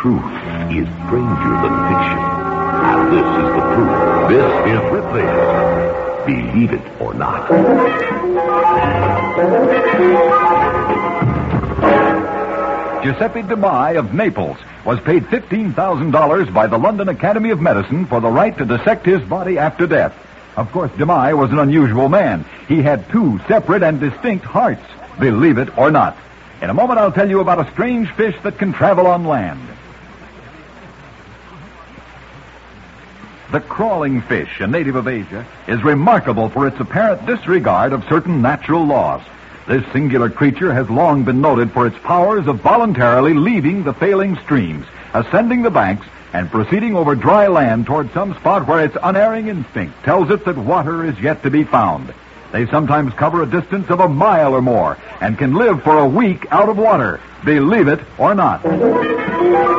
truth is stranger than fiction. And this is the proof. This is Ripley's Believe It or Not. Giuseppe Di Mai of Naples was paid $15,000 by the London Academy of Medicine for the right to dissect his body after death. Of course, Di Mai was an unusual man. He had two separate and distinct hearts. Believe it or not. In a moment, I'll tell you about a strange fish that can travel on land. The crawling fish, a native of Asia, is remarkable for its apparent disregard of certain natural laws. This singular creature has long been noted for its powers of voluntarily leaving the failing streams, ascending the banks, and proceeding over dry land toward some spot where its unerring instinct tells it that water is yet to be found. They sometimes cover a distance of a mile or more and can live for a week out of water. Believe it or not.